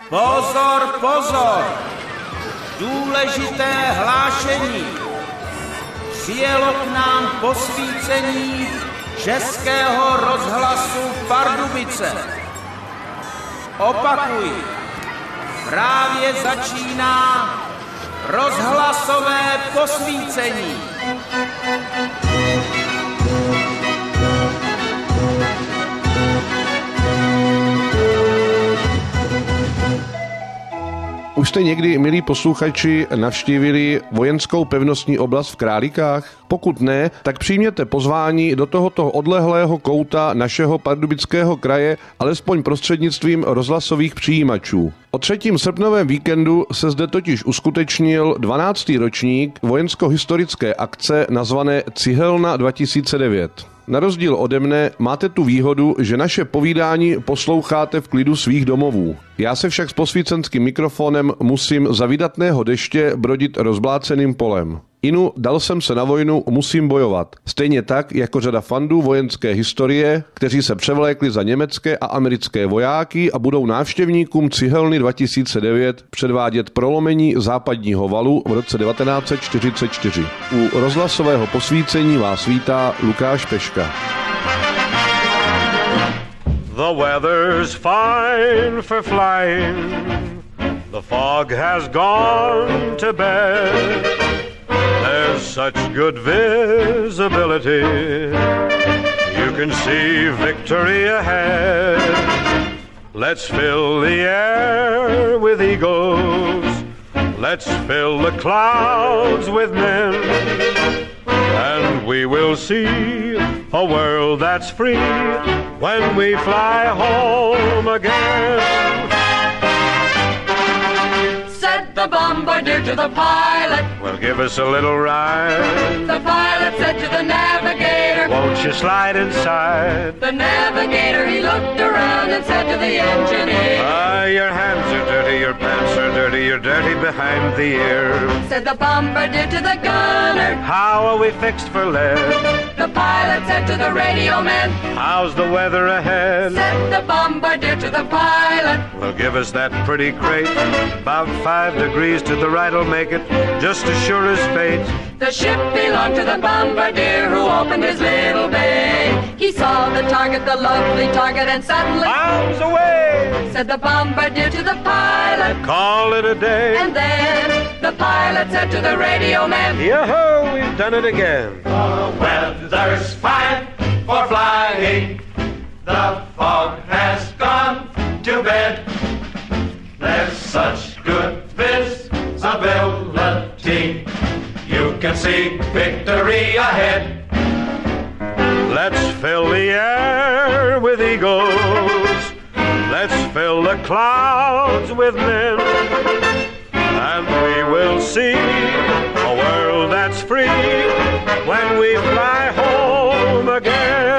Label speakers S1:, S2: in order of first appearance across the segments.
S1: Pozor, pozor! Důležité hlášení. Přijelo k nám posvícení Českého rozhlasu Pardubice. Opakuji, právě začíná rozhlasové posvícení.
S2: Už jste někdy, milí posluchači, navštívili vojenskou pevnostní oblast v Králíkách? Pokud ne, tak přijměte pozvání do tohoto odlehlého kouta našeho Pardubického kraje alespoň prostřednictvím rozhlasových přijímačů. O 3. srpnovém víkendu se zde totiž uskutečnil 12. ročník vojensko-historické akce nazvané Cihelna 2009. Na rozdíl ode mne máte tu výhodu, že naše povídání posloucháte v klidu svých domovů. Já se však s posvícenským mikrofonem musím za vydatného deště brodit rozbláceným polem. Inu, dal jsem se na vojnu, musím bojovat. Stejně tak, jako řada fandů vojenské historie, kteří se převlékli za německé a americké vojáky a budou návštěvníkům Cihelny 2009 předvádět prolomení západního valu v roce 1944. U rozhlasového posvícení vás vítá Lukáš Peška.
S3: The weather's fine for flying. The fog has gone to bed. There's such good visibility. You can see victory ahead. Let's fill the air with eagles. Let's fill the clouds with men. And we will see a world that's free when we fly home again.
S4: Said the bombardier to the pilot,
S3: well, give us a little ride.
S4: the pilot said to the navigator,
S3: Won't you slide inside?
S4: the navigator, he looked around and said to the engineer,
S3: Your hands are dirty, your pants are dirty, you're dirty behind the ear.
S4: said the bombardier to the gunner,
S3: How are we fixed for lead?
S4: the pilot said to the radio man,
S3: How's the weather ahead?
S4: said the bombardier to the pilot,
S3: Well, give us that pretty crate. About 5 degrees to the right'll make it, just as sure as fate.
S4: the ship belonged to the bombardier who opened his little bay. He saw the target, the lovely target, and suddenly,
S3: Bombs away!
S4: said the bombardier to the pilot.
S3: Call it a day.
S4: And then the pilot said to the radio man,
S3: Yo-ho, we've done it again.
S5: The weather's fine for flying. The fog has gone to bed. There's such good visibility. You can see victory ahead.
S3: Let's fill the air with eagles. Let's fill the clouds with men. And we will see a world that's free when we fly home again.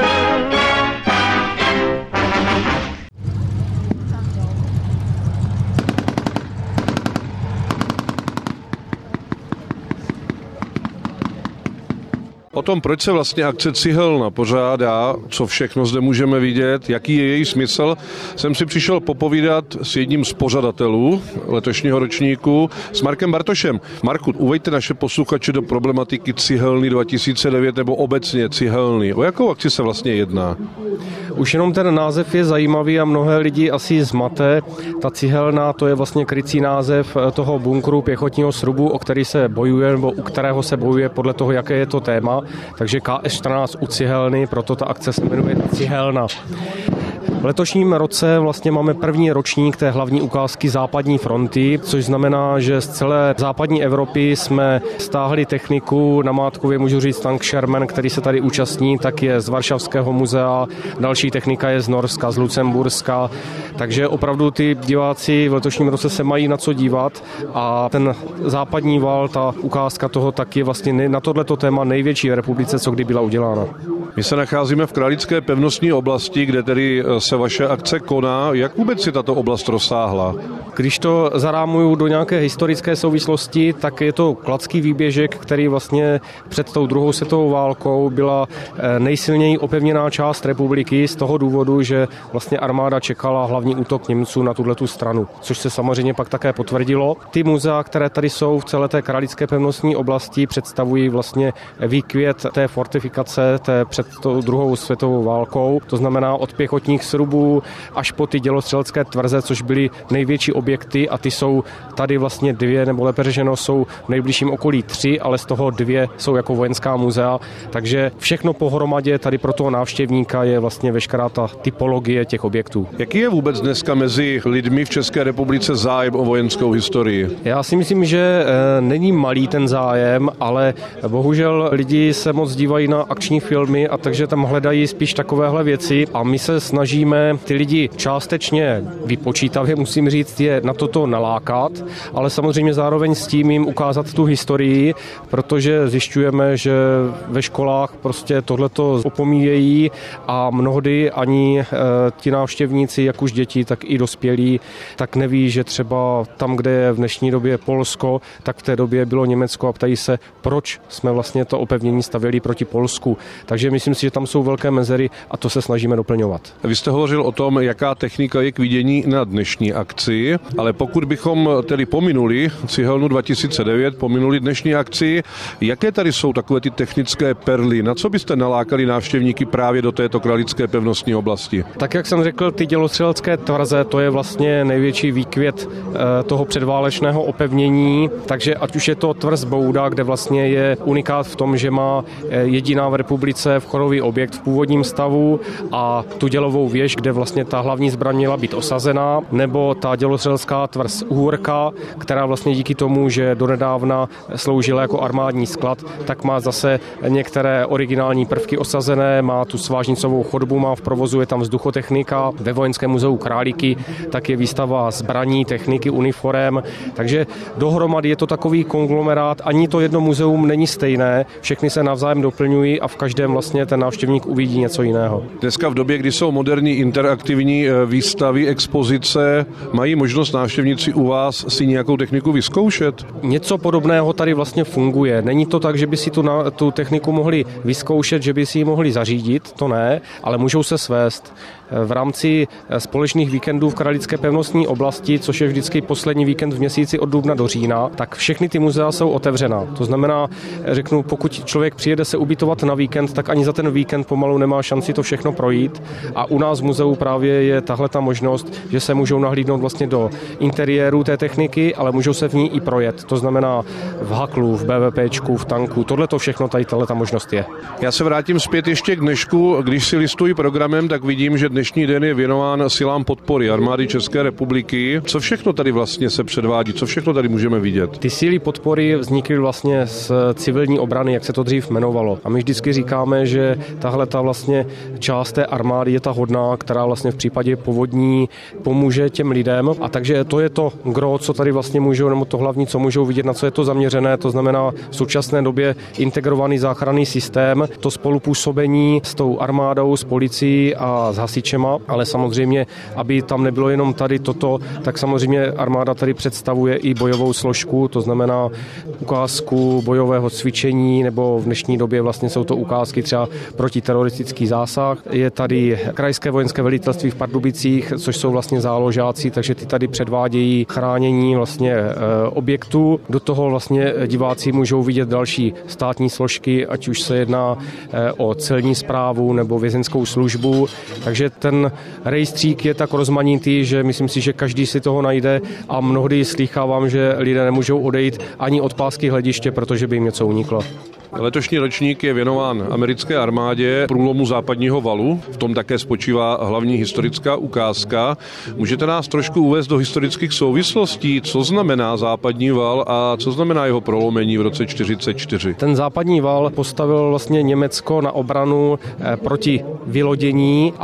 S2: O tom, proč se vlastně akce Cihelna pořádá, co všechno zde můžeme vidět, jaký je její smysl, jsem si přišel popovídat s jedním z pořadatelů letošního ročníku, s Markem Bartošem. Marku, uveďte naše posluchače do problematiky Cihelny 2009 nebo obecně Cihelny. O jakou akci se vlastně jedná?
S6: Už jenom ten název je zajímavý a mnohé lidi asi zmate. Ta Cihelna, to je vlastně krycí název toho bunkru pěchotního srubu, o který se bojuje, nebo u kterého se bojuje podle toho, jaké je to téma. Takže KS-14 u Cihelny, proto ta akce se jmenuje Cihelna. V letošním roce vlastně máme první ročník té hlavní ukázky západní fronty, což znamená, že z celé západní Evropy jsme stáhli techniku, namátkově můžu říct tank Sherman, který se tady účastní, tak je z Varšavského muzea, další technika je z Norska, z Lucemburska, takže opravdu ty diváci v letošním roce se mají na co dívat a ten západní val, ta ukázka toho tak je vlastně na tohleto téma největší v republice, co kdy byla udělána.
S2: My se nacházíme v Králické pevnostní oblasti, kde tedy se vaše akce koná. Jak vůbec si tato oblast rozsáhla?
S6: Když to zarámuju do nějaké historické souvislosti, tak je to Kladský výběžek, který vlastně před tou druhou světovou válkou byla nejsilněji opevněná část republiky z toho důvodu, že vlastně armáda čekala hlavní útok Němců na tuhletu stranu, což se samozřejmě pak také potvrdilo. Ty muzea, které tady jsou v celé té Králické pevnostní oblasti, představují vlastně výkvět té fortifikace před tou druhou světovou válkou. To znamená od pěchotních srubů až po ty dělostřelecké tvrze, což byly největší objekty a ty jsou tady vlastně 2, nebo lépe řečeno jsou v nejbližším okolí 3, ale z toho 2 jsou jako vojenská muzea. Takže všechno pohromadě tady pro toho návštěvníka je vlastně veškerá ta typologie těch objektů.
S2: Jaký je vůbec dneska mezi lidmi v České republice zájem o vojenskou historii?
S6: Já si myslím, že není malý ten zájem, ale bohužel lidi se moc dívají na akční filmy a takže tam hledají spíš takovéhle věci a my se snažíme ty lidi částečně vypočítavě, musím říct, je na toto nalákat, ale samozřejmě zároveň s tím jim ukázat tu historii, protože zjišťujeme, že ve školách prostě tohleto opomíjejí a mnohdy ani ti návštěvníci, jak už děti, tak i dospělí, tak neví, že třeba tam, kde je v dnešní době Polsko, tak v té době bylo Německo a ptají se, proč jsme vlastně to opevnění stavěli proti Polsku. Takže myslím si, že tam jsou velké mezery a to se snažíme doplňovat.
S2: Vy jste hovořil o tom, jaká technika je k vidění na dnešní akci, ale pokud bychom tedy pominuli Cihelnu 2009, pominuli dnešní akci, jaké tady jsou takové ty technické perly? Na co byste nalákali návštěvníky právě do této Králické pevnostní oblasti?
S6: Tak jak jsem řekl, ty dělostřelecké tvrze, to je vlastně největší výkvět toho předválečného opevnění, takže ať už je to tvrz Bouda, kde vlastně je unikát v tom, že má jediná v republice vchodový objekt v původním stavu a tu dělovou věž, kde vlastně ta hlavní zbraň měla být osazená, nebo ta dělostřelecká tvrz Uhorka, která vlastně díky tomu, že donedávna sloužila jako armádní sklad, tak má zase některé originální prvky osazené, má tu svážnicovou chodbu, má v provozu, je tam vzduchotechnika, ve Vojenském muzeu Králíky, tak je výstava zbraní, techniky, uniforem, takže dohromady je to takový konglomerát, ani to jedno muzeum není stejné, všechny se navzájem doplňují a v každém vlastně ten návštěvník uvidí něco jiného.
S2: Dneska v době, kdy jsou moderní interaktivní výstavy, expozice, mají možnost návštěvníci u vás si nějakou techniku vyzkoušet?
S6: Něco podobného tady vlastně funguje. Není to tak, že by si tu techniku mohli vyzkoušet, že by si ji mohli zařídit, to ne, ale můžou se svést. V rámci společných víkendů v Králické pevnostní oblasti, což je vždycky poslední víkend v měsíci od dubna do října, tak všechny ty muzea jsou otevřená. To znamená, řeknu, pokud člověk přijede se ubytovat na víkend, tak ani za ten víkend pomalu nemá šanci to všechno projít. A u nás v muzeu právě je tahle ta možnost, že se můžou nahlídnout vlastně do interiéru té techniky, ale můžou se v ní i projet. To znamená v haklu, v BVPčku, v tanku. Tohle to všechno tady tahle ta možnost je.
S2: Já se vrátím zpět ještě k dnešku. Když si listuji programem, tak vidím, že dnešní den je věnován silám podpory armády České republiky. Co všechno tady vlastně se předvádí? Co všechno tady můžeme vidět?
S6: Ty síly podpory vznikly vlastně z civilní obrany, jak se to dřív jmenovalo. A my vždycky říkáme, že tahle ta vlastně část té armády je ta hodná, která vlastně v případě povodní pomůže těm lidem. A takže to je to gro, co tady vlastně můžou, nebo to hlavní, co můžou vidět, na co je to zaměřené. To znamená v současné době integrovaný záchranný systém, to spolupůsobení s tou armádou, s policií a s hasičema, ale samozřejmě, aby tam nebylo jenom tady toto, tak samozřejmě armáda tady představuje i bojovou složku, to znamená ukázku bojového cvičení, nebo v dnešní době vlastně jsou to ukázky třeba protiteroristický zásah. Je tady Krajské vojenské velitelství v Pardubicích, což jsou vlastně záložáci, takže ty tady předvádějí chránění vlastně objektů. Do toho vlastně diváci můžou vidět další státní složky, ať už se jedná o celní správu nebo vězeňskou službu. Takže ten rejstřík je tak rozmanitý, že myslím si, že každý si toho najde a mnohdy slýchávám, že lidé nemůžou odejít ani od pásky hlediště, protože by jim něco uniklo.
S2: Letošní ročník je věnován americké armádě průlomu západního valu. V tom také spočívá hlavní historická ukázka. Můžete nás trošku uvést do historických souvislostí, co znamená západní val a co znamená jeho prolomení v roce 1944?
S6: Ten západní val postavil vlastně Německo na obranu proti vylodění, ale ne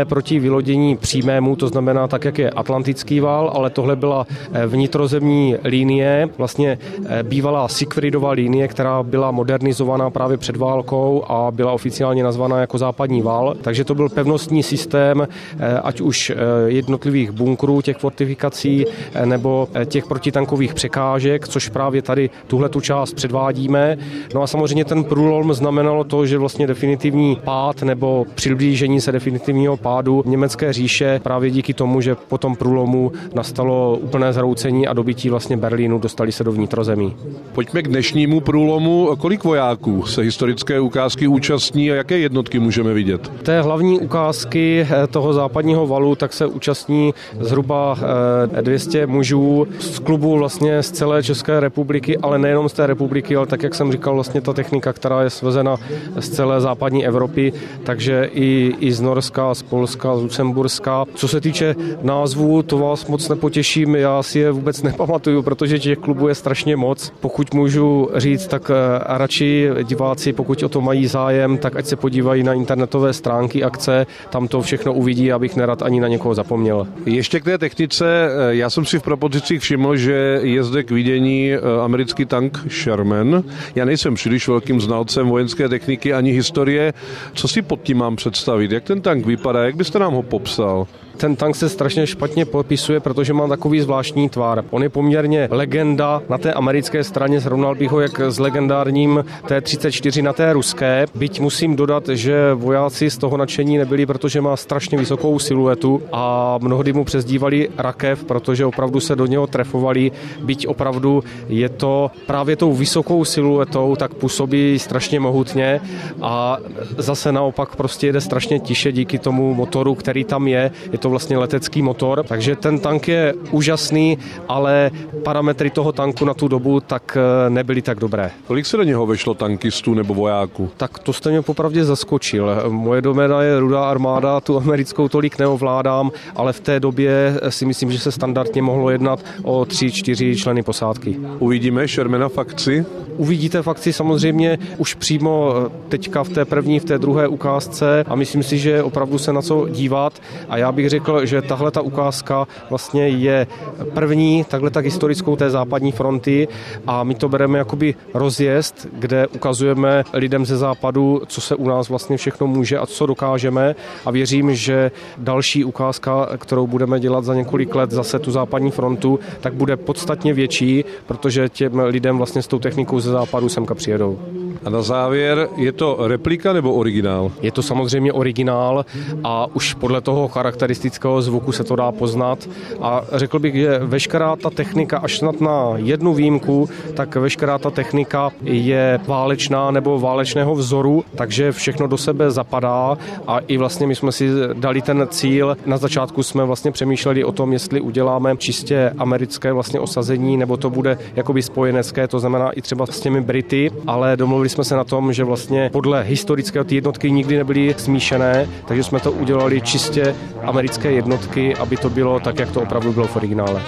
S6: proti vylodění přímému, to znamená tak, jak je Atlantický val, ale tohle byla vnitrozemní linie, vlastně bývalá Siegfriedova linie, která byla modernizovaná právě před válkou a byla oficiálně nazvaná jako západní val. Takže to byl pevnostní systém, ať už jednotlivých bunkrů, těch fortifikací, nebo těch protitankových překážek, což právě tady tuhletu část předvádíme. No a samozřejmě ten průlom znamenalo to, že vlastně definitivní pád nebo přiblížení se definitivního pádu německé říše právě díky tomu, že po tom průlomu nastalo úplné zhroucení a dobytí vlastně Berlínu, dostali se do vnitrozemí.
S2: Pojďme k dnešnímu průlomu. Kolik vojáků se historické ukázky účastní a jaké jednotky můžeme vidět?
S6: Té hlavní ukázky toho západního valu tak se účastní zhruba 200 mužů z klubu vlastně z celé České republiky, ale nejenom z té republiky, ale tak, jak jsem říkal, vlastně ta technika, která je svezena z celé západní Evropy, takže i z Norska, z Polska, z Lucemburska. Co se týče názvů, to vás moc nepotěším, já si je vůbec nepamatuju, protože těch klubů je strašně moc. Pokud můžu říct, tak radši diváci, pokud o to mají zájem, tak ať se podívají na internetové stránky akce, tam to všechno uvidí, abych nerad ani na někoho zapomněl.
S2: Ještě k té technice, já jsem si v propozicích všiml, že je zde k vidění americký tank Sherman. Já nejsem příliš velkým znalcem vojenské techniky ani historie. Co si pod tím mám představit? Jak ten tank vypadá? Jak byste nám ho popsal?
S6: Ten tank se strašně špatně popisuje, protože má takový zvláštní tvar. On je poměrně legenda na té americké straně, srovnal bych ho jak s legendárním T-34 na té ruské. Byť musím dodat, že vojáci z toho nadšení nebyli, protože má strašně vysokou siluetu a mnohdy mu přezdívali rakev, protože opravdu se do něho trefovali. Byť opravdu je to právě tou vysokou siluetou, tak působí strašně mohutně a zase naopak prostě jede strašně tiše díky tomu motoru, který tam je. Je to vlastně letecký motor, takže ten tank je úžasný, ale parametry toho tanku na tu dobu tak nebyly tak dobré.
S2: Kolik se do něho vešlo tankistů nebo vojáků?
S6: Tak to jste mě popravdě zaskočil. Moje doména je Rudá armáda, tu americkou tolik neovládám, ale v té době si myslím, že se standardně mohlo jednat o 3-4 členy posádky.
S2: Uvidíme Shermana v akci?
S6: Uvidíte v akci samozřejmě už přímo teďka v té první, v té druhé ukázce a myslím si, že opravdu se na co dívat a já bych řekl, že tahle ta ukázka vlastně je první takhle tak historickou té západní fronty a my to bereme jakoby rozjezd, kde ukazujeme lidem ze západu, co se u nás vlastně všechno může a co dokážeme a věřím, že další ukázka, kterou budeme dělat za několik let zase tu západní frontu, tak bude podstatně větší, protože těm lidem vlastně s tou technikou ze západu semka přijedou.
S2: A na závěr, je to replika nebo originál?
S6: Je to samozřejmě originál a už podle toho charakteristického zvuku se to dá poznat a řekl bych, že veškerá ta technika, až snad na jednu výjimku, tak veškerá ta technika je válečná nebo válečného vzoru, takže všechno do sebe zapadá a i vlastně my jsme si dali ten cíl. Na začátku jsme vlastně přemýšleli o tom, jestli uděláme čistě americké vlastně osazení, nebo to bude jakoby spojenecké, to znamená i třeba s těmi Brity, ale domluvili jsme se na tom, že vlastně podle historického ty jednotky nikdy nebyly smíšené, takže jsme to udělali čistě americké jednotky, aby to bylo tak, jak to opravdu bylo v originále.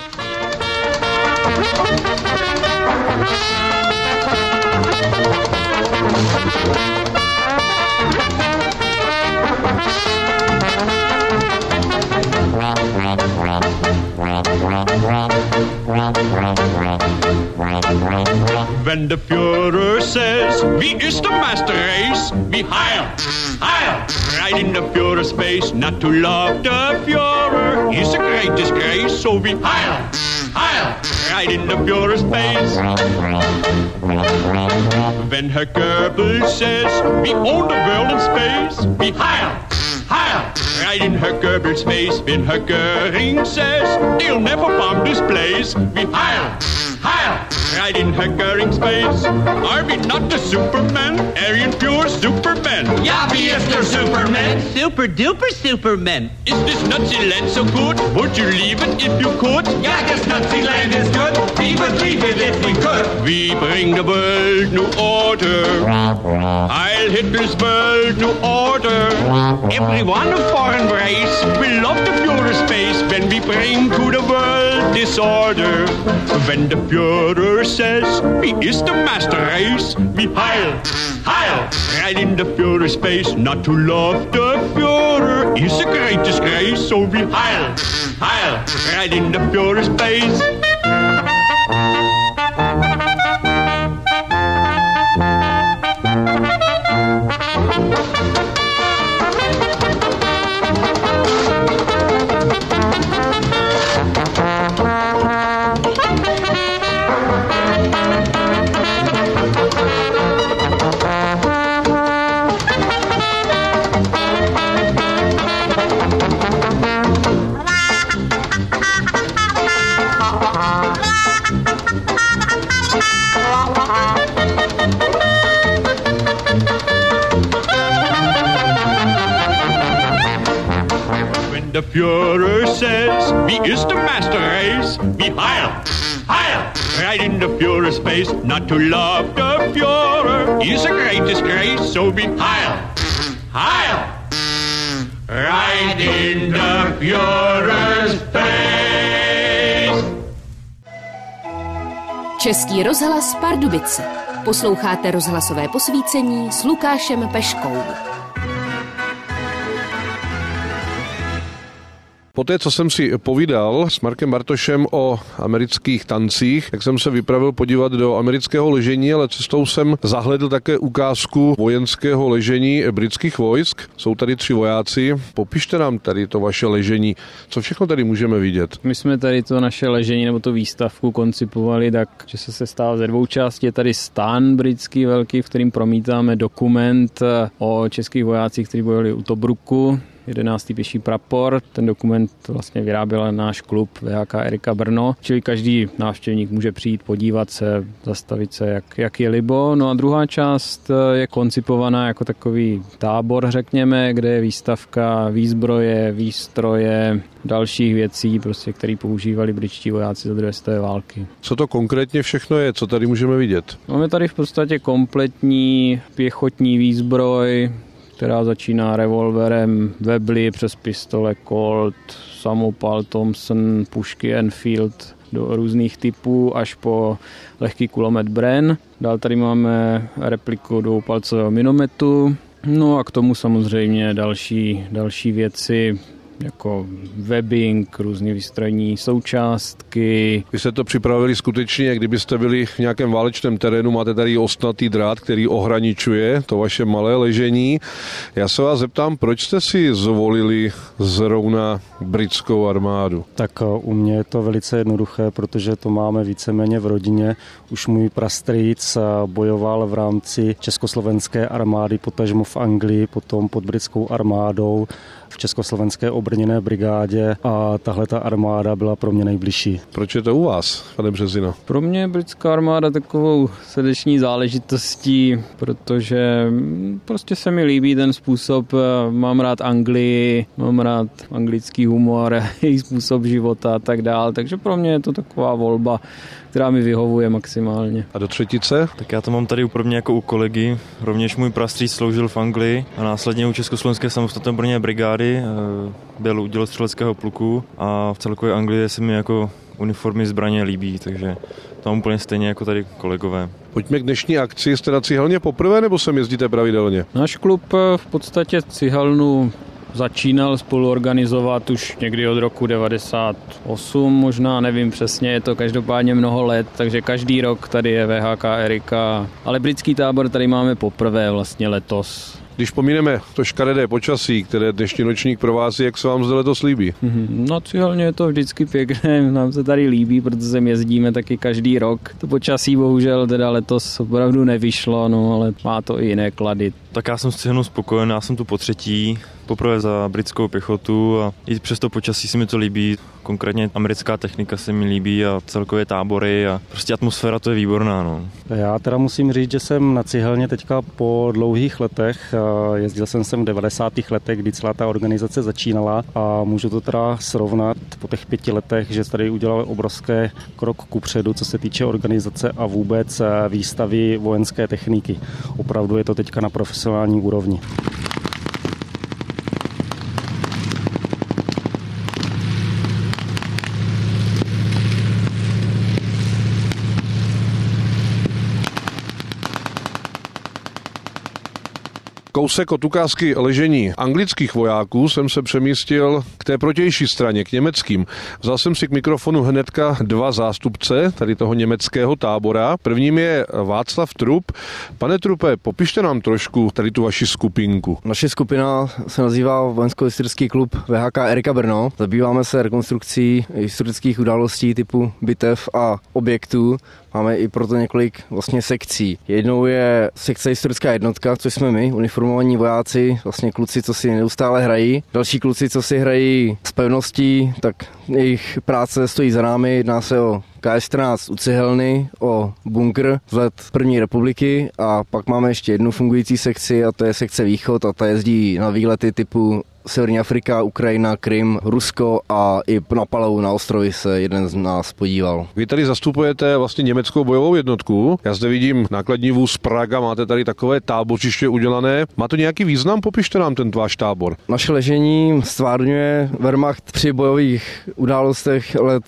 S7: When the Führer says, "Wie ist der Master Race?" We heil, heil, right in the Führer's space. Not to love the Führer is a great disgrace, so we heil, heil, right in the Führer's space. When Herr Goebbels says, "We own the world in space," we heil, heil, right in Herr Goebbels' face. When Herr Göring says, "They'll never bomb this place," we heil, heil, right in Herr Göring's face. Are we not the Superman? Aryan pure Superman.
S1: Ja, wie ist der Superman?
S7: Super duper Superman. Is this Nazi land so good? Would you leave it if you could?
S1: Ja, this Nazi land is good. We would leave it if we could.
S7: We bring the world new order. Heil Hitler's world new order. Everyone of foreign race will love the Führer space when we bring to the world disorder. When the Führer says, "We is the master race," we heil, heil, right in the Führer space. Not to love the Führer is a great disgrace. So we Heil, Heil, right in the purest space. The Führer says, wie is the master race? We Heil, Heil, right in the Führer's face. Not to love the Führer is a great disgrace. So we Heil, Heil, right in the Führer's face.
S8: Český rozhlas Pardubice. Posloucháte rozhlasové posvícení s Lukášem Peškou.
S2: Poté, co jsem si povídal s Markem Bartošem o amerických tancích, tak jsem se vypravil podívat do amerického ležení, ale cestou jsem zahledl také ukázku vojenského ležení britských vojsk. Jsou tady 3 vojáci. Popište nám tady to vaše ležení. Co všechno tady můžeme vidět?
S9: My jsme tady to naše ležení nebo tu výstavku koncipovali tak, že se sestává ze 2 částí. Je tady stán britský velký, v kterým promítáme dokument o českých vojácích, kteří bojovali u Tobruku. 11. pěší prapor. Ten dokument vlastně vyráběl náš klub VHK Erika Brno, čili každý návštěvník může přijít, podívat se, zastavit se, jak je libo. No a druhá část je koncipovaná jako takový tábor, řekněme, kde je výstavka výzbroje, výstroje, dalších věcí, prostě, které používali britští vojáci za 2. světové války.
S2: Co to konkrétně všechno je? Co tady můžeme vidět?
S9: Máme tady v podstatě kompletní pěchotní výzbroj, která začíná revolverem Webley přes pistole Colt, samopal Thompson, pušky Enfield do různých typů až po lehký kulomet Bren. Dál tady máme repliku dvoupalcového minometu. No a k tomu samozřejmě další věci, jako webbing, různé výstrojní součástky.
S2: Vy jste to připravili skutečně, kdybyste byli v nějakém válečném terénu, máte tady ostnatý drát, který ohraničuje to vaše malé ležení. Já se vás zeptám, proč jste si zvolili zrovna britskou armádu?
S10: Tak u mě je to velice jednoduché, protože to máme víceméně v rodině. Už můj prastrýc bojoval v rámci československé armády, potažmo v Anglii, potom pod britskou armádou v československé obrněné brigádě a tahle ta armáda byla pro mě nejbližší.
S2: Proč je to u vás, pane Březina?
S9: Pro mě je britská armáda takovou srdeční záležitostí, protože prostě se mi líbí ten způsob, mám rád Anglii, mám rád anglický humor, jejich způsob života a tak dál, takže pro mě je to taková volba, která mi vyhovuje maximálně.
S2: A do třetice?
S11: Tak já to mám tady pro mě jako u kolegy. Rovněž můj prastrýc sloužil v Anglii a následně u Československé samostatné obrněné brigády byl u dělostřeleckého pluku a v celkové Anglii se mi jako uniformy zbraně líbí, takže to mám úplně stejně jako tady kolegové.
S2: Pojďme k dnešní akci. Jste na cihelně poprvé nebo sem jezdíte pravidelně?
S9: Náš klub v podstatě cihelnu začínal spoluorganizovat už někdy od roku 98, možná nevím přesně, je to každopádně mnoho let, takže každý rok tady je VHK Erika, ale britský tábor tady máme poprvé vlastně letos.
S2: Když pomíneme to škaredé počasí, které dnešní nočník provází, jak se vám zde letos líbí?
S9: No cihelně je to vždycky pěkné, nám se tady líbí, protože sem jezdíme taky každý rok. To počasí bohužel teda letos opravdu nevyšlo, no ale má to i jiné klady.
S11: Tak já jsem s cihelnou spokojen, já jsem tu potřetí, poprvé za britskou pěchotu a i přes to počasí se mi to líbí. Konkrétně americká technika se mi líbí a celkově tábory a prostě atmosféra to je výborná. No.
S10: Já teda musím říct, že jsem na cihelně teďka po dlouhých letech, jezdil jsem sem v 90. letech, kdy celá ta organizace začínala a můžu to teda srovnat po těch 5 letech, že tady udělali obrovský krok kupředu, co se týče organizace a vůbec výstavy vojenské techniky. Opravdu je to teďka na profesionální úrovni.
S2: kousek od ukázky ležení anglických vojáků jsem se přemístil k té protější straně, k německým. Vzal jsem si k mikrofonu hnedka dva zástupce tady toho německého tábora. Prvním je Václav Trup. Pane Trupe, popište nám trošku tady tu vaši skupinku.
S12: Naše skupina se nazývá Vojensko-historický klub VHK Erika Brno. Zabýváme se rekonstrukcí historických událostí typu bitev a objektů. Máme i proto několik vlastně sekcí. Jednou je sekce historická jednotka, což jsme my, uniformovaní vojáci, vlastně kluci, co si neustále hrají. Další kluci, co si hrají s pevností, tak jejich práce stojí za námi. Jedná se o KS-14 u Cihelny, o bunkr z let první republiky a pak máme ještě jednu fungující sekci a to je sekce Východ a ta jezdí na výlety typu Severní Afrika, Ukrajina, Krym, Rusko a i na Palau na ostrovy se jeden z nás podíval.
S2: Vy tady zastupujete vlastně německou bojovou jednotku. Já zde vidím nákladní vůz Praga, máte tady takové tábořiště udělané. Má to nějaký význam? Popište nám ten váš tábor.
S12: Naše ležení stvárňuje Wehrmacht při bojových událostech let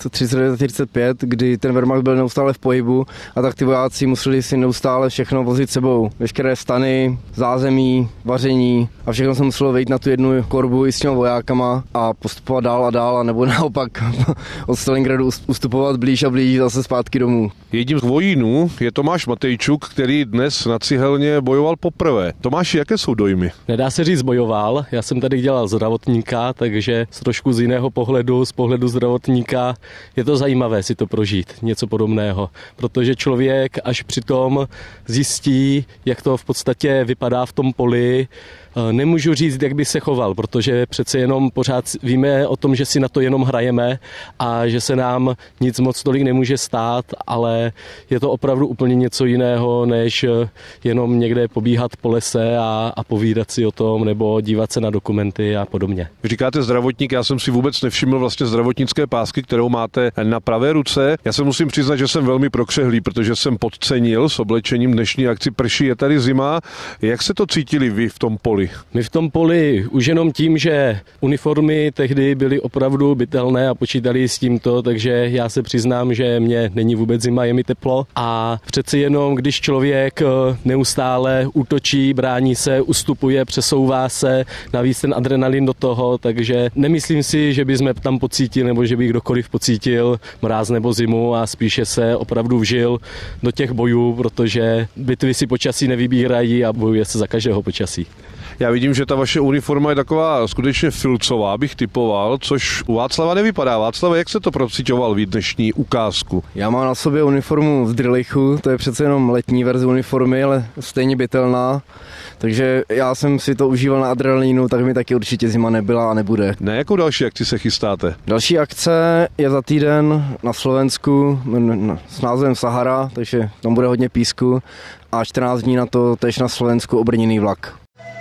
S12: 1939, kdy ten Wehrmacht byl neustále v pohybu a tak ty vojáci museli si neustále všechno vozit sebou. Veškeré stany, zázemí, vaření a všechno se muselo vejít na tu jednu korbu i s těmi vojákama a postupovat dál a dál, a nebo naopak od Stalingradu ustupovat blíž a blíž zase zpátky domů.
S2: Jedním z vojínů je Tomáš Matejčuk, který dnes na Cihelně bojoval poprvé. Tomáši, jaké jsou dojmy?
S13: Nedá se říct bojoval, já jsem tady dělal zdravotníka, takže trošku z jiného pohledu, z pohledu zdravotníka je to zajímavé si to prožít, něco podobného, protože člověk až přitom zjistí, jak to v podstatě vypadá v tom poli. Nemůžu říct, jak by se choval, protože přece jenom pořád víme o tom, že si na to jenom hrajeme a že se nám nic moc tolik nemůže stát, ale je to opravdu úplně něco jiného, než jenom někde pobíhat po lese a povídat si o tom nebo dívat se na dokumenty a podobně.
S2: Říkáte zdravotník, já jsem si vůbec nevšiml vlastně zdravotnické pásky, kterou máte na pravé ruce. Já se musím přiznat, že jsem velmi prokřehlý, protože jsem podcenil s oblečením dnešní akci. Prší, je tady zima. Jak se to cítili vy v tom poli?
S13: My v tom poli už jenom tím, že uniformy tehdy byly opravdu bytelné a počítali s tímto, takže já se přiznám, že mě není vůbec zima, je mi teplo a přeci jenom, když člověk neustále útočí, brání se, ustupuje, přesouvá se, navíc ten adrenalin do toho, takže nemyslím si, že bychom tam pocítili nebo že by kdokoliv pocítil mráz nebo zimu a spíše se opravdu vžil do těch bojů, protože bitvy si počasí nevybírají a bojuje se za každého počasí.
S2: Já vidím, že ta vaše uniforma je taková skutečně filcová, bych typoval, což u Václava nevypadá. Václave, jak se to procitoval v dnešní ukázku?
S12: Já mám na sobě uniformu z Drillichu, to je přece jenom letní verze uniformy, ale stejně bytelná. Takže já jsem si to užíval na adrenalínu, tak mi taky určitě zima nebyla a nebude.
S2: Na jakou další akci se chystáte?
S12: Další akce je za týden na Slovensku s názvem Sahara, takže tam bude hodně písku a 14 dní na to tež na Slovensku obrněný vlak.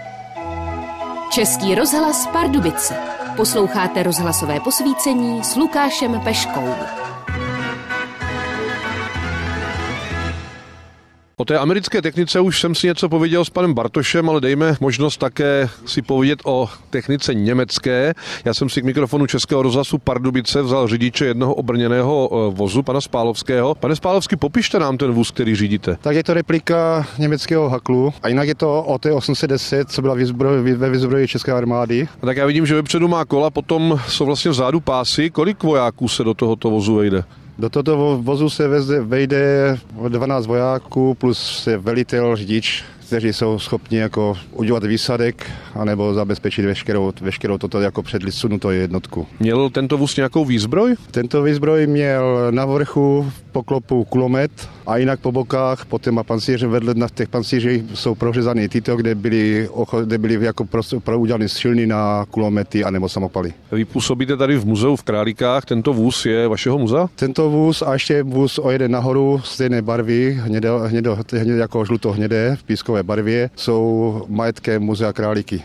S8: Český rozhlas Pardubice. Posloucháte rozhlasové posvícení s Lukášem Peškou.
S2: O té americké technice už jsem si něco pověděl s panem Bartošem, ale dejme možnost také si povědět o technice německé. Já jsem si k mikrofonu Českého rozhlasu Pardubice vzal řidiče jednoho obrněného vozu, pana Spálovského. Pane Spálovský, popište nám ten vůz, který řídíte.
S14: Tak je to replika německého Haklu a jinak je to OT-810, co byla ve výzbroji České armády.
S2: A tak já vidím, že vepředu má kola, potom jsou vlastně vzadu pásy. Kolik vojáků se do tohoto vozu vejde?
S14: Do tohoto vozu se vejde 12 vojáků plus velitel, řidič, kteří jsou schopni jako udělat výsadek anebo zabezpečit veškerou toto jako předsunutou jednotku.
S2: Měl tento vůz nějakou výzbroj?
S14: Tento výzbroj měl na vrchu v poklopu kulomet a jinak po bokách, po těma pancíře, vedle na těch pancířích jsou prořezané tyto, kde byly jako udělané šilny na kulomety anebo samopaly.
S2: Vy působíte tady v muzeu v Králíkách, tento vůz je vašeho muzea?
S14: Tento vůz a ještě vůz o jeden nahoru stejné barvy, jako žluto-hnědé v pískové barvě, jsou majetkem muzea Králíky.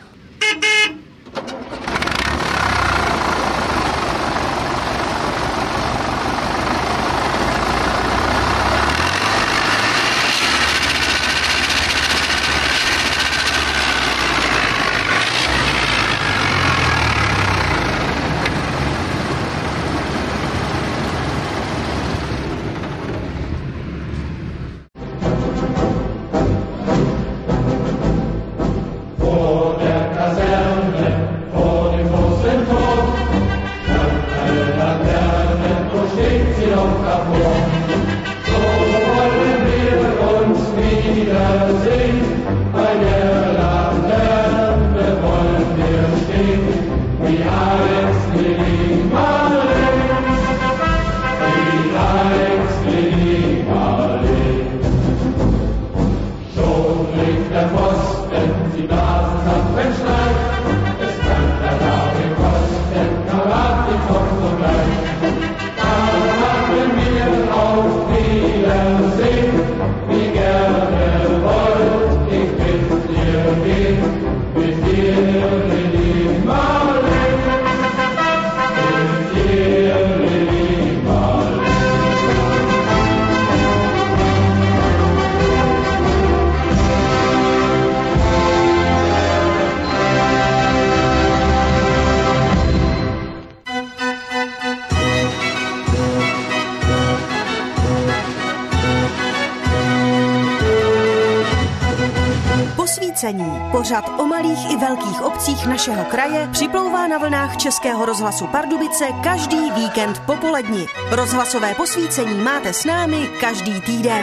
S15: Pořad o malých i velkých obcích našeho kraje připlouvá na vlnách Českého rozhlasu Pardubice každý víkend po poledni. Rozhlasové posvícení máte s námi každý týden.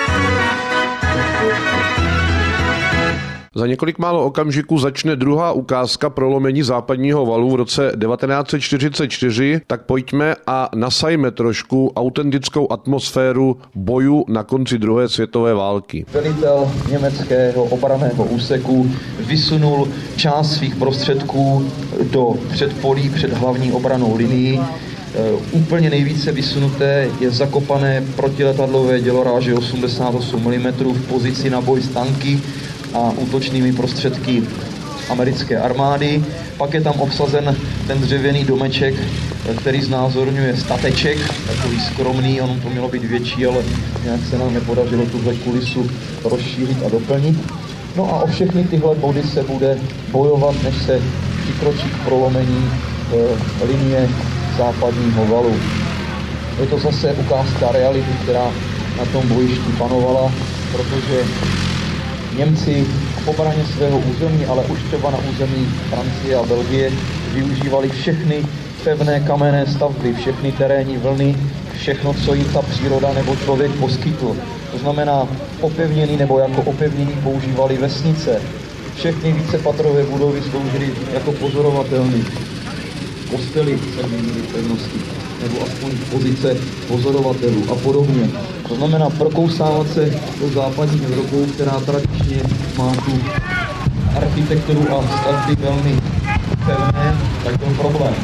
S2: Za několik málo okamžiků začne druhá ukázka prolomení západního valu v roce 1944, tak pojďme a nasajme trošku autentickou atmosféru bojů na konci druhé světové války.
S16: Velitel německého obranného úseku vysunul část svých prostředků do předpolí před hlavní obrannou linií. Úplně nejvíce vysunuté je zakopané protiletadlové děloráže 88 mm v pozici na boj s tanky a útočnými prostředky americké armády. Pak je tam obsazen ten dřevěný domeček, který znázorňuje stateček, takový skromný, ono to mělo být větší, ale nějak se nám nepodařilo tuhle kulisu rozšířit a doplnit. No a o všechny tyhle body se bude bojovat, než se přikročí k prolomení linie západního valu. Je to zase ukázka reality, která na tom bojišti panovala, protože Němci k obraně svého území, ale už třeba na území Francie a Belgie využívali všechny pevné kamenné stavby, všechny terénní vlny, všechno, co jim ta příroda nebo člověk poskytl. To znamená opevněný nebo jako opevnění používali vesnice. Všechny vícepatrové budovy sloužily jako pozorovatelny. Kostely se měnily pevnosti, nebo aspoň pozice pozorovatelů a podobně. To znamená prokousávat se do západní Evropou, která tradičně má tu architekturu a stavby velmi pevné, tak byl problém.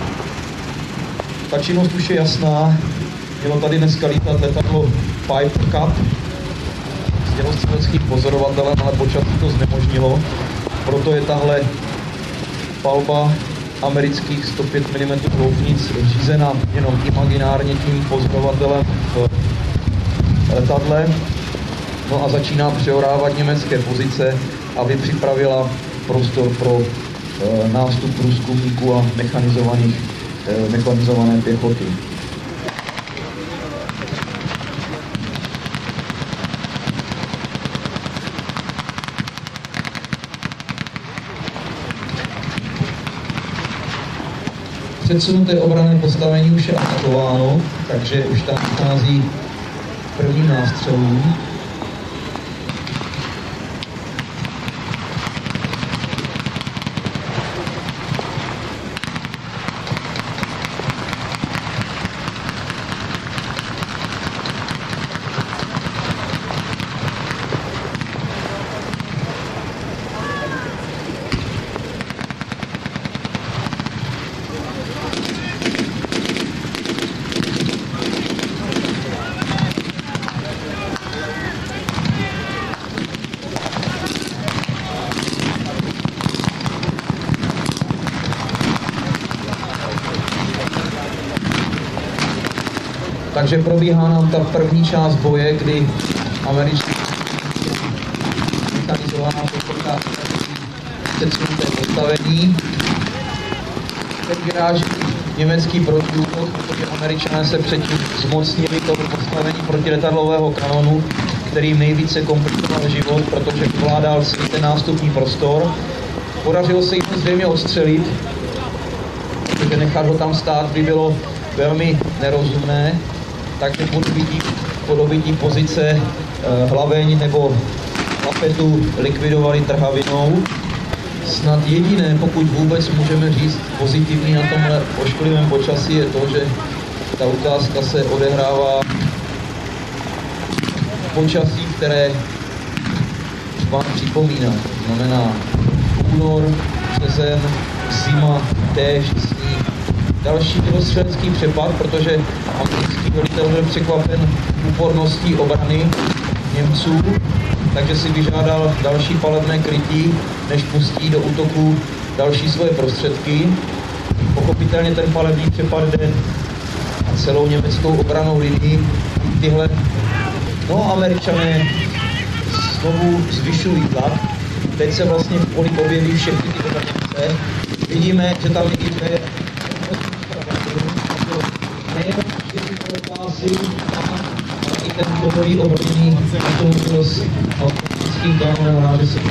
S16: Ta činnost už je jasná. Mělo tady dneska lítat letadlo Piper Cup s dělostřeleckým pozorovatelem, ale počasí to znemožnilo. Proto je tahle palba amerických 105 mm houfnic řízena jenom imaginárně tím pozorovatelem v letadle. No a začíná přeorávat německé pozice, aby připravila prostor pro nástup průzkumníků a mechanizované pěchoty. Předsunuté obranné postavení už je atakováno, takže už tam vychází první nástřelů. Takže probíhá nám ta první část boje, kdy američtí mechanizovaná pěchota předsunuté postavení. Teď vyráží německý protiútok, protože Američané se předtím zmocnili toho postavení protiletadlového kanonu, kterým nejvíce komplikoval život, protože ovládal celý ten nástupní prostor. Podařilo se jim zřejmě odstřelit, protože nechat ho tam stát by bylo velmi nerozumné. takže po dobytí pozice hlaveň nebo lapetu likvidovali trhavinou. Snad jediné, pokud vůbec můžeme říct pozitivní na tomhle ošklivém počasí, je to, že ta ukázka se odehrává v počasí, které vám připomíná. To znamená únor, březen, zima, déšť, sníh. Další dělostřelecký přepad, protože americký velitel byl překvapen úporností obrany Němců, takže si vyžádal další palebné krytí, než pustí do útoku další svoje prostředky. Pochopitelně ten palebný přepad jde celou německou obranou linii. Tyhle Američané znovu zvyšují tlak. Teď se vlastně v poli objeví všechny ty obranice. Vidíme, že tam je i dvě nejenom všechny pásy, a i ten botový obrněný automobil s automatickým dámem ráže se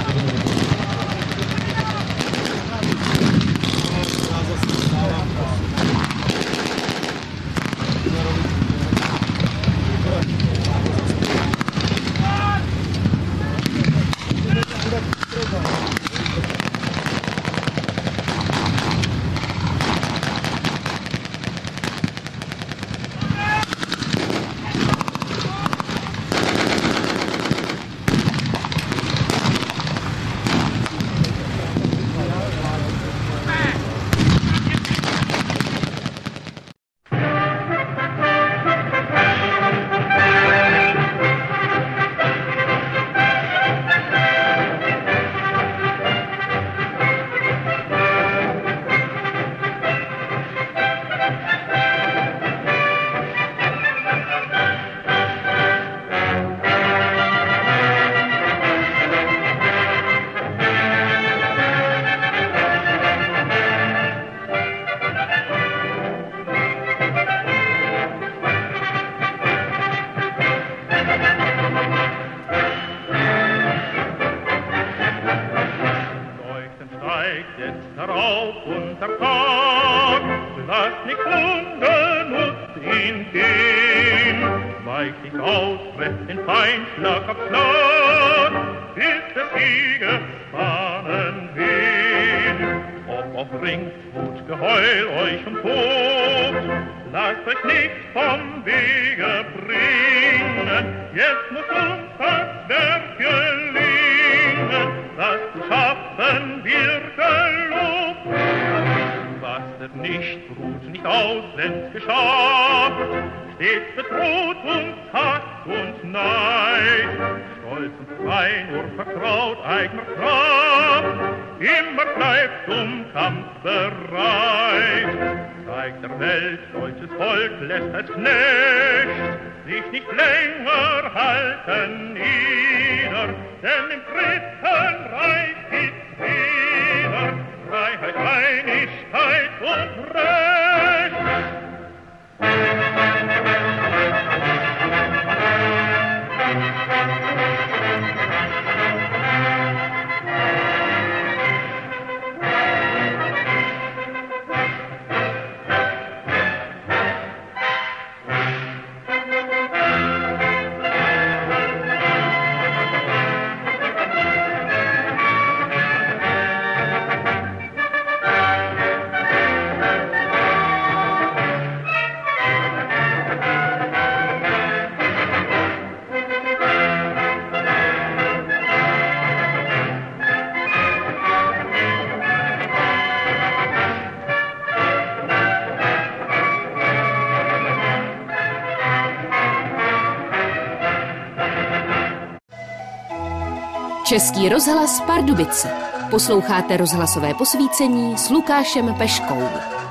S8: Český rozhlas Pardubice. Posloucháte rozhlasové posvícení s Lukášem Peškou.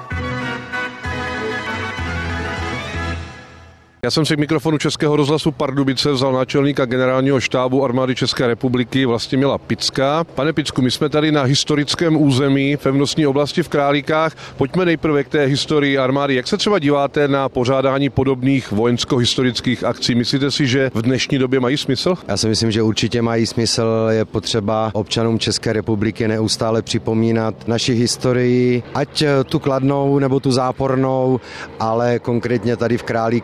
S2: Já jsem si k mikrofonu Českého rozhlasu Pardubice vzal náčelníka generálního štábu armády České republiky Vlastimila Picka. Pane Picku, my jsme tady na historickém území pevnostní oblasti v Králíkách. Pojďme nejprve k té historii armády. Jak se třeba díváte na pořádání podobných vojensko-historických akcí? Myslíte si, že v dnešní době mají smysl?
S17: Já si myslím, že určitě mají smysl. Je potřeba občanům České republiky neustále připomínat naši historii, ať tu kladnou nebo tu zápornou, ale konkrétně tady v Králíkách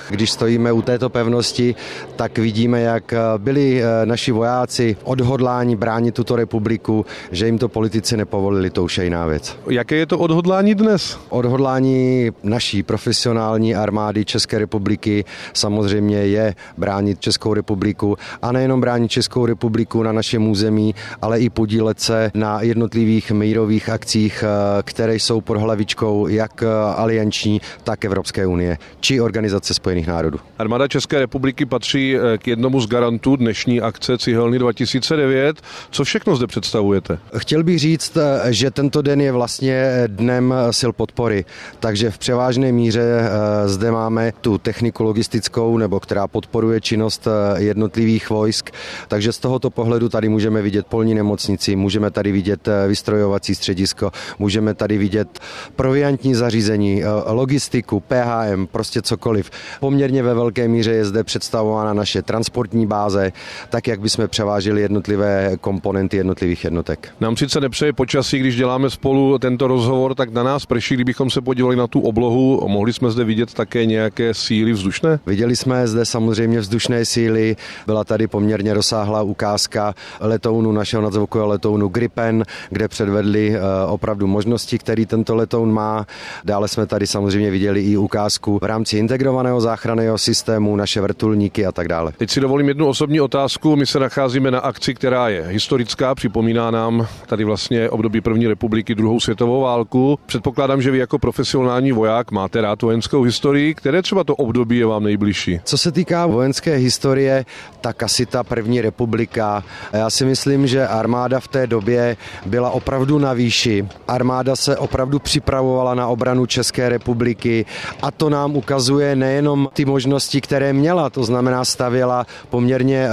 S17: Když stojíme u této pevnosti, tak vidíme, jak byli naši vojáci odhodláni bránit tuto republiku, že jim to politici nepovolili, to už je jiná věc.
S2: Jaké je to odhodlání dnes?
S17: Odhodlání naší profesionální armády České republiky samozřejmě je bránit Českou republiku a nejenom bránit Českou republiku na našem území, ale i podílet se na jednotlivých mírových akcích, které jsou pod hlavičkou jak alianční, tak Evropské unie či Organizace spojených národů.
S2: Armáda České republiky patří k jednomu z garantů dnešní akce Cihelny 2009. Co všechno zde představujete?
S17: Chtěl bych říct, že tento den je vlastně dnem sil podpory, takže v převážné míře zde máme tu techniku logistickou, nebo která podporuje činnost jednotlivých vojsk, takže z tohoto pohledu tady můžeme vidět polní nemocnici, můžeme tady vidět vystrojovací středisko, můžeme tady vidět proviantní zařízení, logistiku, PHM, prostě cokoliv. Poměrně ve velké míře je zde představována naše transportní báze, tak jak bychom převážili jednotlivé komponenty jednotlivých jednotek.
S2: Nám sice nepřeje počasí, když děláme spolu tento rozhovor, tak na nás prší, kdybychom se podívali na tu oblohu, mohli jsme zde vidět také nějaké síly vzdušné?
S17: Viděli jsme zde samozřejmě vzdušné síly, byla tady poměrně rozsáhlá ukázka letounu, našeho nadzvukového letounu Gripen, kde předvedli opravdu možnosti, který tento letoun má. Dále jsme tady samozřejmě viděli i ukázku v rámci integrovaného záchranného systému, naše vrtulníky a tak dále.
S2: Teď si dovolím jednu osobní otázku. My se nacházíme na akci, která je historická, připomíná nám tady vlastně období první republiky, druhou světovou válku. Předpokládám, že vy jako profesionální voják máte rád vojenskou historii, které třeba to období je vám nejbližší.
S17: Co se týká vojenské historie, tak asi ta první republika. Já si myslím, že armáda v té době byla opravdu na výši. Armáda se opravdu připravovala na obranu České republiky a to nám ukazuje nejenom ty možnosti, které měla, to znamená stavěla poměrně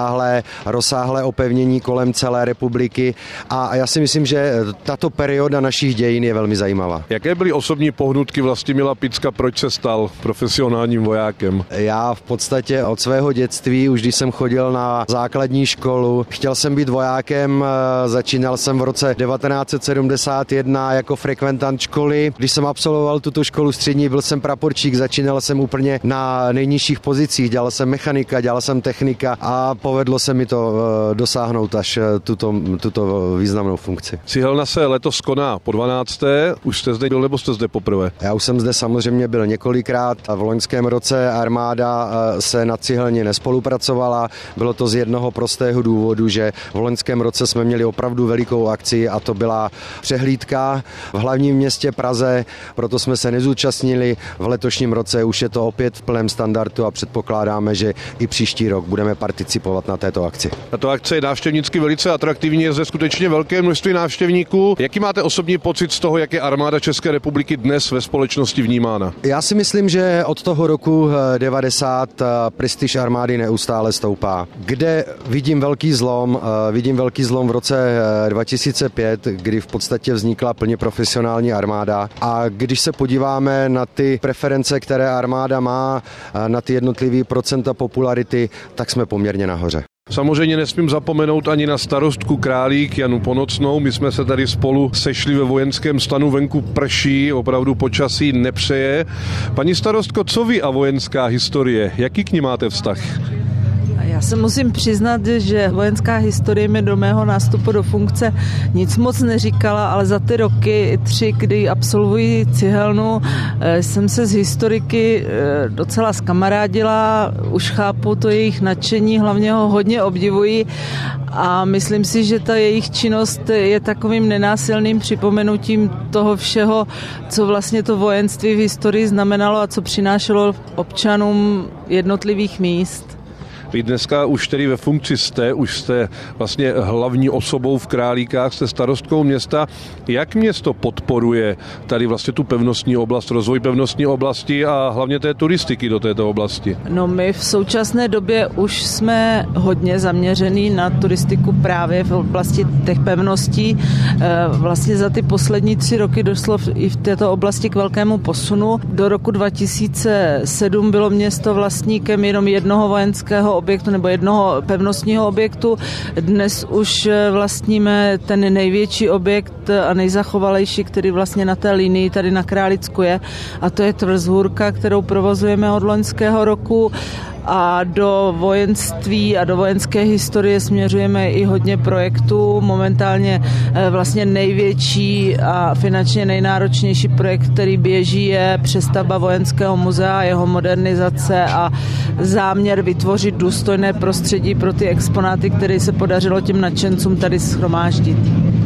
S17: rozsáhlé opevnění kolem celé republiky a já si myslím, že tato perioda našich dějin je velmi zajímavá.
S2: Jaké byly osobní pohnutky Vlastimila Picka, proč se stal profesionálním vojákem?
S17: Já v podstatě od svého dětství, už když jsem chodil na základní školu, chtěl jsem být vojákem, začínal jsem v roce 1971 jako frekventant školy. Když jsem absolvoval tuto školu střední, byl jsem praporčík, začínal jsem úplně na nejnižších pozicích, dělal jsem mechanika, dělal jsem technika a povedlo se mi to dosáhnout až tuto významnou funkci.
S2: Cihelna se letos koná po 12. Už jste zde byl, nebo jste zde poprvé?
S17: Já už jsem zde samozřejmě byl několikrát. V loňském roce armáda se na Cihelně nespolupracovala. Bylo to z jednoho prostého důvodu, že v loňském roce jsme měli opravdu velikou akci a to byla přehlídka v hlavním městě Praze, proto jsme se nezúčastnili. V letošním roce už je to opět v plném standardu a předpokládáme, že i příští rok budeme participovat na této akci.
S2: Tato akce je návštěvnicky velice atraktivní, je zde skutečně velké množství návštěvníků. Jaký máte osobní pocit z toho, jak je armáda České republiky dnes ve společnosti vnímána?
S17: Já si myslím, že od toho roku 90 prestiž armády neustále stoupá. Kde vidím velký zlom v roce 2005, kdy v podstatě vznikla plně profesionální armáda a když se podíváme na ty preference, které armáda má, na ty jednotlivé procenta popularity, tak jsme poměrně nahoře.
S2: Samozřejmě nesmím zapomenout ani na starostku Králík Janu Ponocnou. My jsme se tady spolu sešli ve vojenském stanu, venku prší, opravdu počasí nepřeje. Paní starostko, co vy a vojenská historie? Jaký k ní máte vztah?
S18: Já se musím přiznat, že vojenská historie mi do mého nástupu do funkce nic moc neříkala, ale za ty roky 3, kdy absolvuji Cihelnu, jsem se s historiky docela zkamarádila, už chápu to jejich nadšení, hlavně ho hodně obdivuji a myslím si, že ta jejich činnost je takovým nenásilným připomenutím toho všeho, co vlastně to vojenství v historii znamenalo a co přinášelo občanům jednotlivých míst.
S2: Vy dneska už tedy ve funkci jste, už jste vlastně hlavní osobou v Králíkách, jste starostkou města. Jak město podporuje tady vlastně tu pevnostní oblast, rozvoj pevnostní oblasti a hlavně té turistiky do této oblasti?
S18: No my v současné době už jsme hodně zaměřený na turistiku právě v oblasti těch pevností. Vlastně za ty poslední 3 roky došlo i v této oblasti k velkému posunu. Do roku 2007 bylo město vlastníkem jenom jednoho vojenského objektu nebo jednoho pevnostního objektu. Dnes už vlastníme ten největší objekt a nejzachovalejší, který vlastně na té linii tady na Králicku je, a to je tvrz Hůrka, kterou provozujeme od loňského roku. A do vojenství a do vojenské historie směřujeme i hodně projektů. Momentálně vlastně největší a finančně nejnáročnější projekt, který běží, je přestavba vojenského muzea, jeho modernizace a záměr vytvořit důstojné prostředí pro ty exponáty, které se podařilo těm nadšencům tady shromáždit.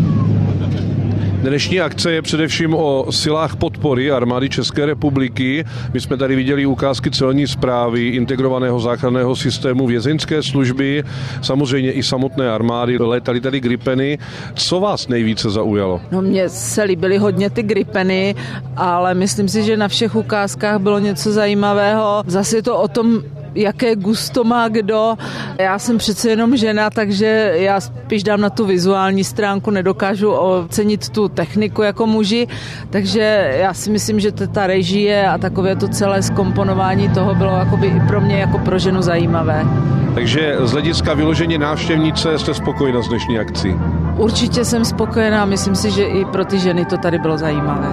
S2: Dnešní akce je především o silách podpory armády České republiky. My jsme tady viděli ukázky celní správy, integrovaného záchranného systému, vězeňské služby, samozřejmě i samotné armády, létaly tady gripeny. Co vás nejvíce zaujalo?
S18: No, mně se líbily hodně ty gripeny, ale myslím si, že na všech ukázkách bylo něco zajímavého. Zase je to o tom, jaké gusto má kdo. Já jsem přece jenom žena, takže já spíš dám na tu vizuální stránku, nedokážu ocenit tu techniku jako muži, takže já si myslím, že ta režie a takové to celé zkomponování toho bylo jakoby i pro mě jako pro ženu zajímavé.
S2: Takže z hlediska vyloženě návštěvnice jste spokojená s dnešní akcí?
S18: Určitě jsem spokojená, myslím si, že i pro ty ženy to tady bylo zajímavé.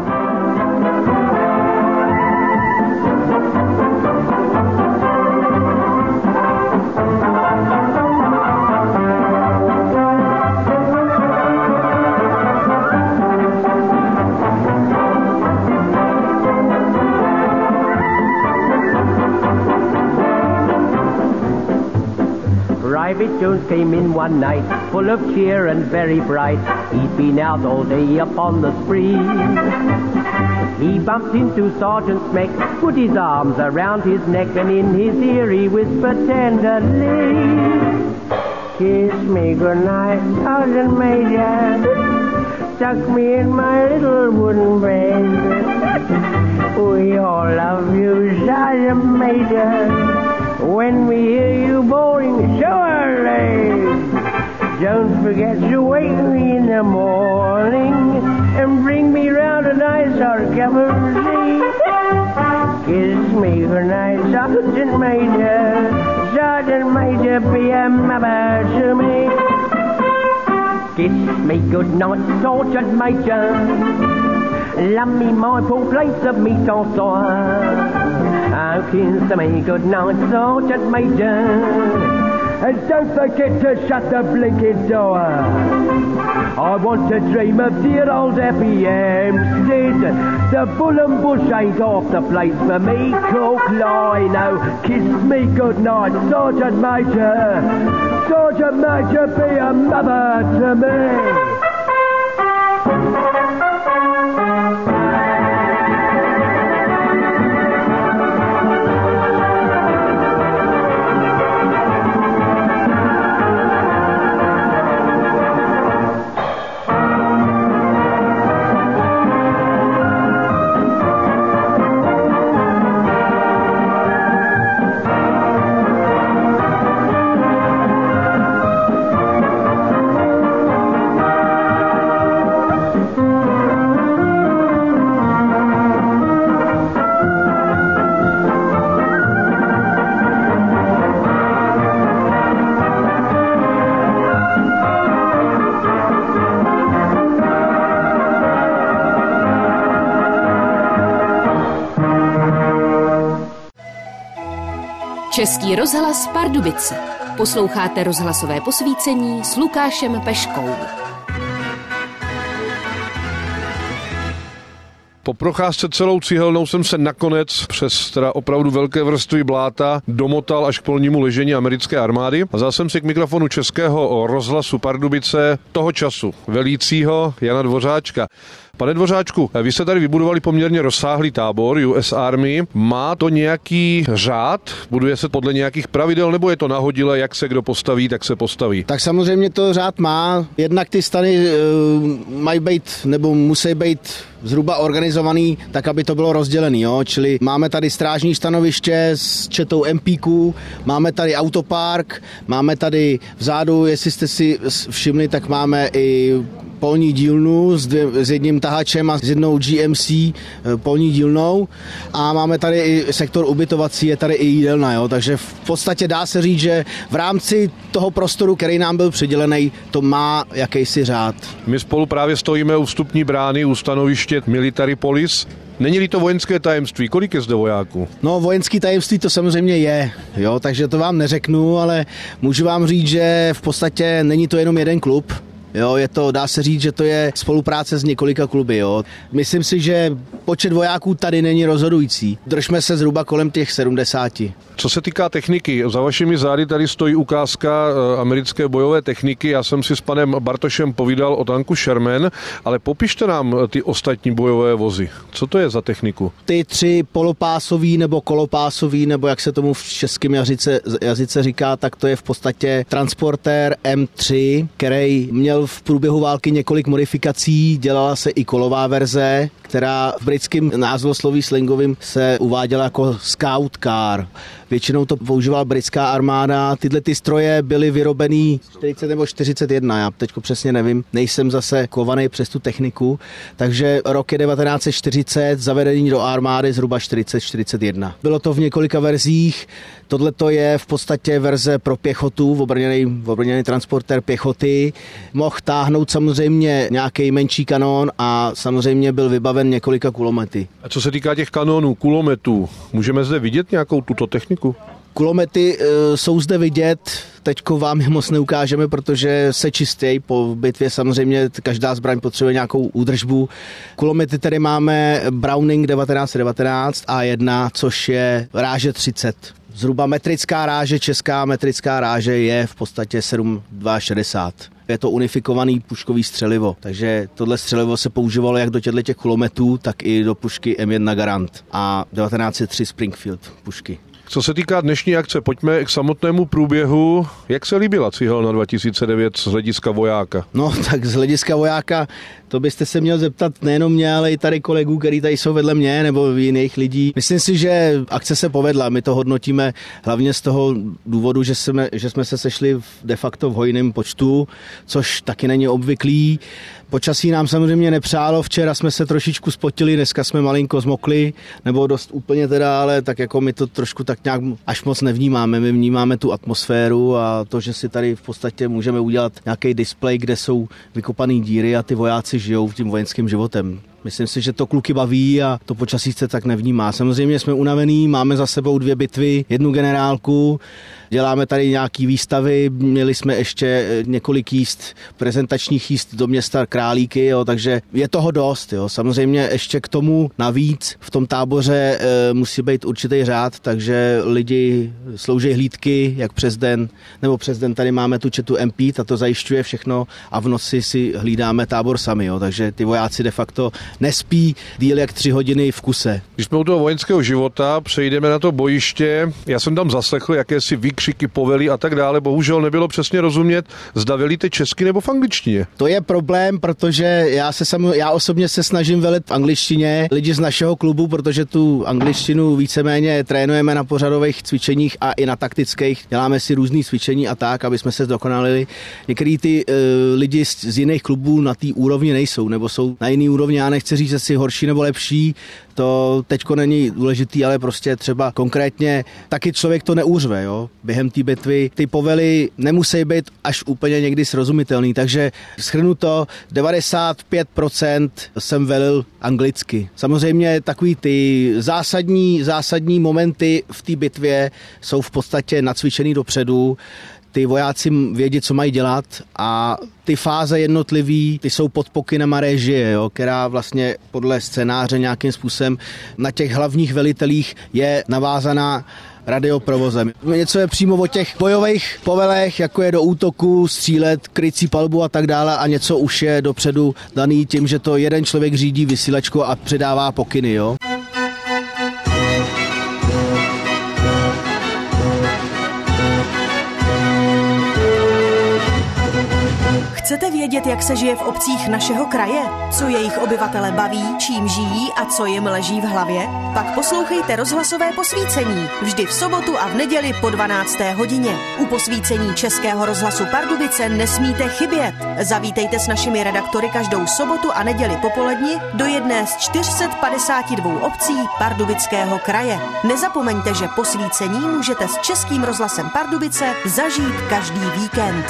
S19: Private Jones came in one night, full of cheer and very bright. He'd been out all day upon the spree. He bumped into Sergeant Smeck, put his arms around his neck, and in his ear he whispered tenderly, "Kiss me goodnight, Sergeant Major. Tuck me in my little wooden bed. We all love you, Sergeant Major. When we hear you bowling surely, don't forget to wake me in the morning and bring me round a nice hot cup of tea. Kiss me goodnight, Sergeant Major. Sergeant Major, be a mother to me. Kiss me goodnight, Sergeant Major. Love me my poor place of meat en soir. Kiss me goodnight, Sergeant Major. And don't forget to shut the blinking door. I want to dream of dear old Happy Hampstead. The Bull and Bush ain't off the place for me, Cork Lino. Kiss me goodnight, Sergeant Major. Sergeant Major, be a mother to me.
S8: Český rozhlas Pardubice. Posloucháte rozhlasové posvícení s Lukášem Peškou.
S2: Po procházce celou Cihelnou jsem se nakonec přes teda opravdu velké vrstvy bláta domotal až k polnímu ležení americké armády a vzal jsem si k mikrofonu Českého rozhlasu Pardubice toho času velícího Jana Dvořáčka. Pane Dvořáčku, vy jste tady vybudovali poměrně rozsáhlý tábor US Army. Má to nějaký řád? Buduje se podle nějakých pravidel, nebo je to nahodile, jak se kdo postaví, tak se postaví?
S20: Tak samozřejmě to řád má. Jednak ty stany mají být, nebo musí být zhruba organizovaný, tak aby to bylo rozdělený. Jo? Čili máme tady strážní stanoviště s četou MPQ, máme tady autopark, máme tady vzadu, jestli jste si všimli, tak máme i polní dílnu s jedním tahačem a s jednou GMC polní dílnou a máme tady i sektor ubytovací, je tady i jídelna, jo? Takže v podstatě dá se říct, že v rámci toho prostoru, který nám byl přidělený, to má jakýsi řád.
S2: My spolu právě stojíme u vstupní brány, u stanoviště Military Police. Není-li to vojenské tajemství? Kolik je zde vojáků?
S20: No, vojenský tajemství to samozřejmě je, jo, takže to vám neřeknu, ale můžu vám říct, že v podstatě není to jenom jeden klub. Jo, dá se říct, že to je spolupráce s několika kluby. Jo. Myslím si, že počet vojáků tady není rozhodující. Držme se zhruba kolem těch 70.
S2: Co se týká techniky, za vašimi zády tady stojí ukázka americké bojové techniky. Já jsem si s panem Bartošem povídal o tanku Sherman, ale popište nám ty ostatní bojové vozy. Co to je za techniku?
S20: Ty 3 polopásový nebo kolopásový, nebo jak se tomu v českém jazyce říká, tak to je v podstatě transportér M3, který měl v průběhu války několik modifikací, dělala se i kolová verze, která v britském názvosloví slangovým se uváděla jako Scout Car. Většinou to používala britská armáda. Tyhle ty stroje byly vyrobený 40 nebo 41, já teďko přesně nevím, nejsem zase kovaný přes tu techniku, takže rok je 1940, zavedení do armády zhruba 40-41. Bylo to v několika verzích, tohle to je v podstatě verze pro pěchotu, obrněný transportér pěchoty. Mohl táhnout samozřejmě nějaký menší kanón a samozřejmě byl vybaven několika kulomety.
S2: A co se týká těch kanónů, kulometů, můžeme zde vidět nějakou tuto techniku?
S20: Kulomety jsou zde vidět, teďko vám je moc neukážeme, protože se čistějí po bitvě, samozřejmě každá zbraň potřebuje nějakou údržbu. Kulomety tady máme Browning 1919 A1, což je ráže 30. Zhruba metrická ráže, česká metrická ráže je v podstatě 7,62. Je to unifikovaný puškový střelivo, takže tohle střelivo se používalo jak do těch kulometů, tak i do pušky M1 Garand a 1903 Springfield pušky.
S2: Co se týká dnešní akce, pojďme k samotnému průběhu. Jak se líbila Cihelna 2009 z hlediska vojáka?
S20: No tak z hlediska vojáka, to byste se měl zeptat nejenom mě, ale i tady kolegů, který tady jsou vedle mě nebo jiných lidí. Myslím si, že akce se povedla. My to hodnotíme hlavně z toho důvodu, že jsme se sešli de facto v hojném počtu, což taky není obvyklý. Počasí nám samozřejmě nepřálo, včera jsme se trošičku spotili, dneska jsme malinko zmokli, nebo dost úplně teda, ale tak jako my to trošku tak nějak až moc nevnímáme. My vnímáme tu atmosféru a to, že si tady v podstatě můžeme udělat nějaký displej, kde jsou vykopaný díry a ty vojáci žijou tím vojenským životem. Myslím si, že to kluky baví a to počasí se tak nevnímá. Samozřejmě jsme unavení, máme za sebou 2 bitvy, 1 generálku, děláme tady nějaký výstavy, měli jsme ještě několik jízd, prezentačních jízd do města Králíky, jo, takže je toho dost. Jo. Samozřejmě ještě k tomu navíc v tom táboře musí být určitý řád, takže lidi slouží hlídky, jak přes den, nebo přes den tady máme tu četu MP, ta to zajišťuje všechno a v noci si hlídáme tábor sami, jo, takže ty vojáci de facto nespí díl jak 3 hodiny v kuse.
S2: Když jsme u toho vojenského života, přejdeme na to bojiště. Já jsem tam zaslechl jakési výkřiky, povely a tak dále. Bohužel nebylo přesně rozumět, zda velíte česky nebo v angličtině.
S20: To je problém, protože já osobně se snažím velit v angličtině. Lidi z našeho klubu, protože tu angličtinu víceméně trénujeme na pořadových cvičeních a i na taktických. Děláme si různý cvičení a tak, aby jsme se zdokonalili. Některý ty lidi z jiných klubů na té úrovni nejsou, nebo jsou na jiný úrovni. Já nechci říct, jestli horší nebo lepší, to teďko není důležitý, ale prostě třeba konkrétně taky člověk to neúřve, jo. Během té bitvy ty povely nemusí být až úplně někdy srozumitelný, takže shrnu to, 95% jsem velil anglicky. Samozřejmě takový ty zásadní momenty v té bitvě jsou v podstatě nacvičený dopředu, ty vojáci vědí, co mají dělat a ty fáze jednotlivý, ty jsou pod pokynama režie, jo, která vlastně podle scénáře nějakým způsobem na těch hlavních velitelích je navázaná radioprovozem. Něco je přímo o těch bojových povelech, jako je do útoku, střílet, krycí palbu a tak dále a něco už je dopředu daný tím, že to jeden člověk řídí vysílačku a předává pokyny, jo.
S15: Chcete vědět, jak se žije v obcích našeho kraje? Co jejich obyvatele baví, čím žijí a co jim leží v hlavě? Pak poslouchejte rozhlasové posvícení vždy v sobotu a v neděli po 12. hodině. U posvícení Českého rozhlasu Pardubice nesmíte chybět. Zavítejte s našimi redaktory každou sobotu a neděli popoledni do jedné z 452 obcí Pardubického kraje. Nezapomeňte, že posvícení můžete s Českým rozhlasem Pardubice zažít každý víkend.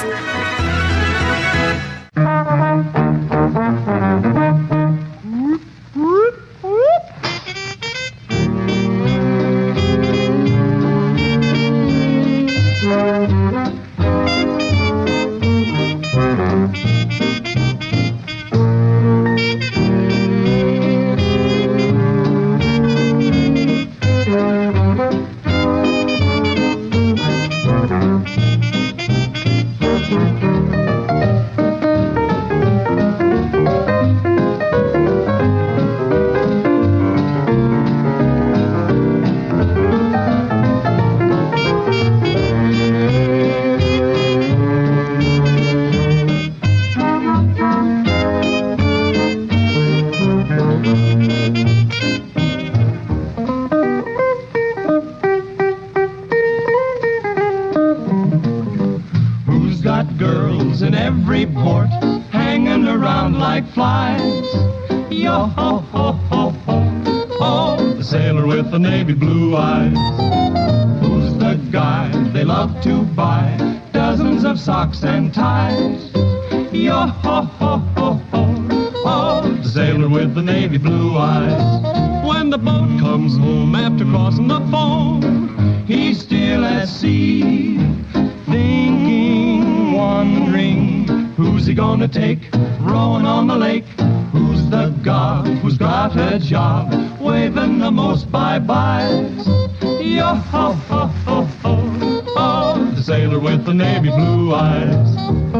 S1: in every port, hanging around like flies. Yo ho ho ho ho, oh, the sailor with the navy blue eyes. Who's the guy they love to buy dozens of socks and ties? Yo ho ho ho ho, oh, the sailor with the navy blue eyes. When the boat comes home after crossing the foam, he's still at sea, thinking, wondering, who's he gonna take rowing on the lake? Who's the god who's got a job waving the most bye-byes? Yo ho ho ho ho, oh, the sailor with the navy blue eyes.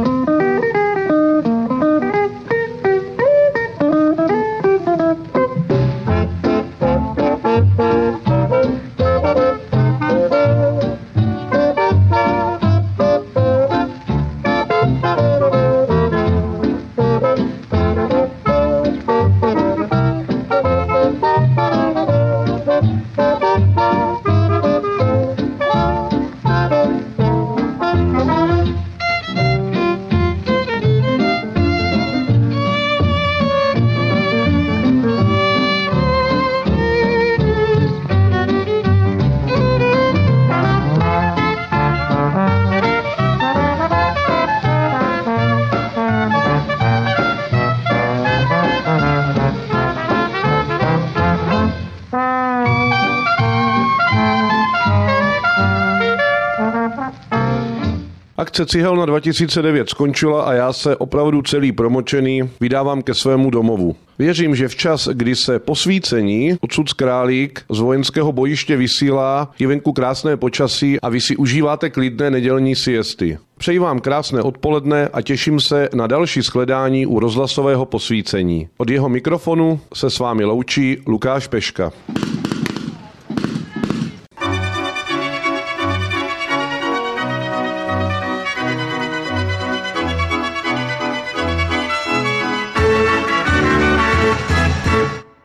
S2: Akce Cihelna 2009 skončila a já se opravdu celý promočený vydávám ke svému domovu. Věřím, že včas, kdy se posvícení odsud z Králík z vojenského bojiště vysílá, je venku krásné počasí a vy si užíváte klidné nedělní siesty. Přeji vám krásné odpoledne a těším se na další shledání u rozhlasového posvícení. Od jeho mikrofonu se s vámi loučí Lukáš Peška.